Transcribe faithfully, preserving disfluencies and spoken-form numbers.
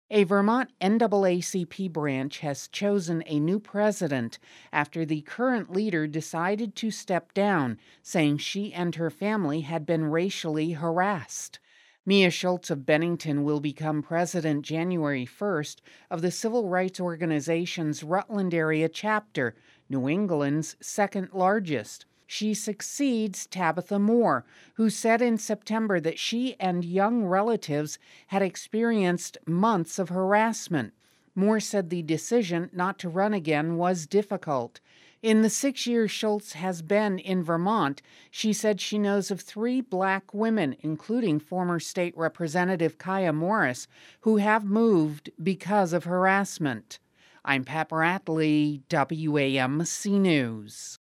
A Vermont N double A C P branch has chosen a new president after the current leader decided to step down, saying she and her family had been racially harassed. Mia Schultz of Bennington will become president January first of the civil rights organization's Rutland area chapter, New England's second largest. She succeeds Tabitha Moore, who said in September that she and young relatives had experienced months of harassment. Moore said the decision not to run again was difficult. In the six years Schultz has been in Vermont, she said she knows of three black women, including former state representative Kaya Morris, who have moved because of harassment. I'm Pat Bradley, W A M C News.